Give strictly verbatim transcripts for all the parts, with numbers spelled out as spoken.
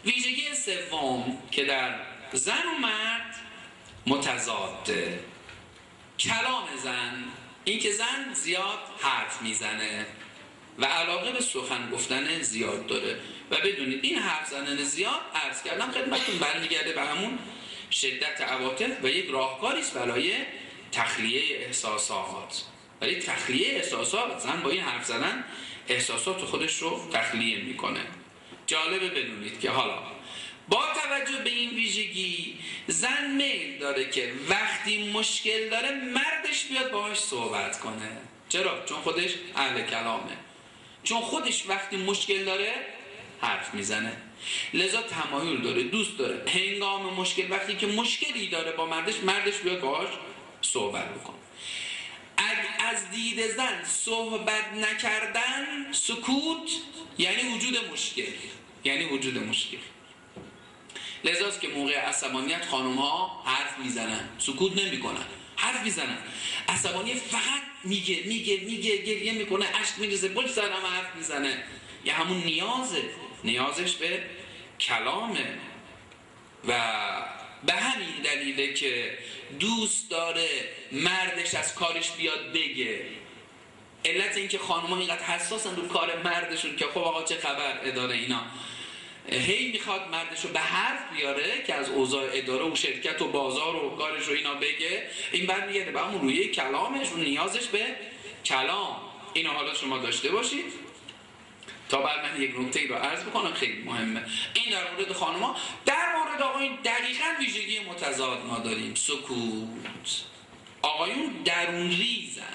ویژگی سوم که در زن و مرد متضاده، کلام زن، این که زن زیاد حرف میزنه و علاقه به سخن گفتن زیاد داره و بدونید این حرف زنن زیاد، عرض کردم خدمتتون، برمیگرده به همون شدت عواطف و یک راهکاری است برای تخلیه احساسات. برای تخلیه احساسات زن با این حرف زدن احساسات خودش رو تخلیه میکنه. جالبه بدونید که حالا با توجه به این ویژگی زن میل داره که وقتی مشکل داره مردش بیاد باهاش صحبت کنه. چرا؟ چون خودش اهل کلامه، چون خودش وقتی مشکل داره حرف میزنه، لذا تمایل داره، دوست داره هنگام مشکل وقتی که مشکلی داره با مردش، مردش بیاد باهاش صحبت بکنه. از دید زن صحبت نکردن، سکوت، یعنی وجود مشکل، یعنی وجود مشکل. لذاست که موقع عصبانیت خانم ها حرف میزنن، سکوت نمی کنن، حرف میزنن. عصبانیت فقط میگه میگه میگه گریه میکنه، اشک میریزه، پشت سر هم حرف میزنه. یه همون نیازه، نیازش به کلامه و به همین دلیله که دوست داره مردش از کارش بیاد بگه. علت این که خانم ها اینقدر حساسن رو کار مردشون که خب آقا چه خبر اداره اینا، هی میخواد مردش رو به حرف بیاره که از اوضاع اداره و شرکت و بازار و کارش رو اینا بگه. این برمیگرده به همون رویه کلامش و نیازش به کلام. اینو حالا شما داشته باشید تا بعد من یک نکته رو عرض بکنم خیلی مهمه. این در مورد خانم‌ها. در مورد آقایون دقیقاً ویژگی متضاد ما داریم، سکوت. آقایون درون ریزن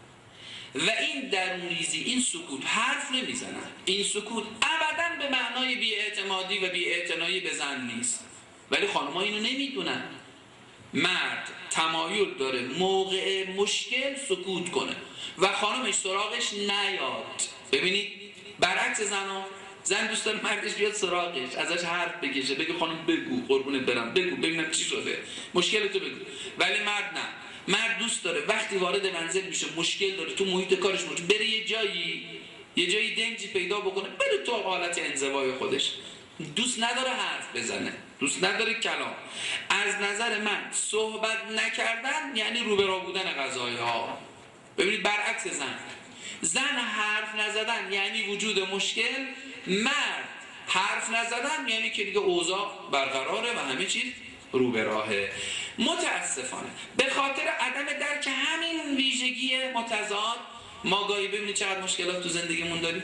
و این درون ریزی، این سکوت، حرف نمیزنن. این سکوت ابداً به معنای بی‌اعتمادی و بی‌اعتنایی به زن نیست، ولی خانم‌ها اینو نمیدونن. مرد تمایل داره موقع مشکل سکوت کنه و خانمش سراغش نیاد. ببینید برعکس زنها، زن دوست داره مردش بیاد سراغش، ازش حرف بکشه، بگه خانم بگو قربونت برم، بگو ببینم چی شده، مشکلتو بگو. ولی مرد نه، مرد دوست داره وقتی وارد منزل میشه مشکل داره، تو محیط کارش مشکل، بره یه جایی یه جایی دنجی پیدا بکنه، بره تو حالت انزوای خودش. دوست نداره حرف بزنه، دوست نداره کلام. از نظر من صحبت نکردن یعنی روبرو بودن قضایه ها. ببینید برعکس زن، زن حرف نزدن یعنی وجود مشکل، مرد حرف نزدن یعنی که دیگه اوضاع برقراره و همه چیز رو به راهه. متاسفانه به خاطر عدم درک همین ویژگی متضاد ما گاهی ببینید چقدر مشکلات تو زندگیمون داریم.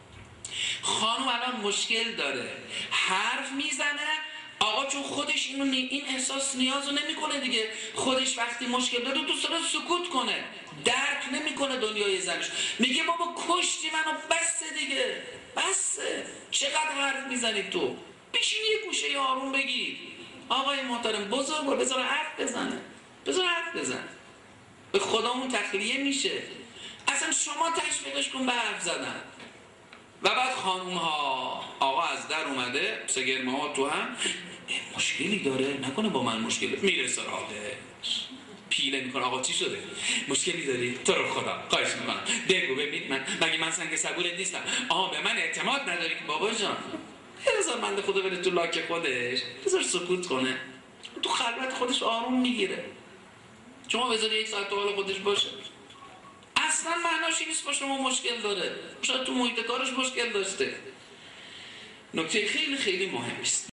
خانم الان مشکل داره، حرف میزنه، آقا چون خودش اینو این احساس نیازو نمیکنه دیگه، خودش وقتی مشکل داره دوست داره سکوت کنه، درک نمیکنه دنیای زنش، میگه بابا کشتی منو، بسه دیگه، بسه، چقدر حرف میزنی تو، بشین یه گوشه آروم بگیر. آقای محترم بزرگ بذار حرف بزنه، بذار حرف بزن، به خدامون تخلیه میشه. اصلا شما تشویقش کن به حرف زدن. و بعد خانوم ها، آقا از در اومده، سگرمه ها تو هم مشکلی داره، نکنه با من مشکل میره سراغش، پیله میکنه، آقا چی شده؟ مشکلی داری؟ تو رو خدا خواهش میکنم بگو، ببین من مگه من سنگ صبورت نیستم؟ آها به من اعتماد نداری که بابا جان؟ بذار بنده خدا بره تو لاک خودش، بذار سکوت کنه، تو خلوت خودش آروم میگیره. شما بذار یک ساعت تو حال خودش باشه، اصلا معناش نیست با شما مشکل داره، شاید تو محیط کارش مشکل داشته. نکته خیلی خیلی مهم است.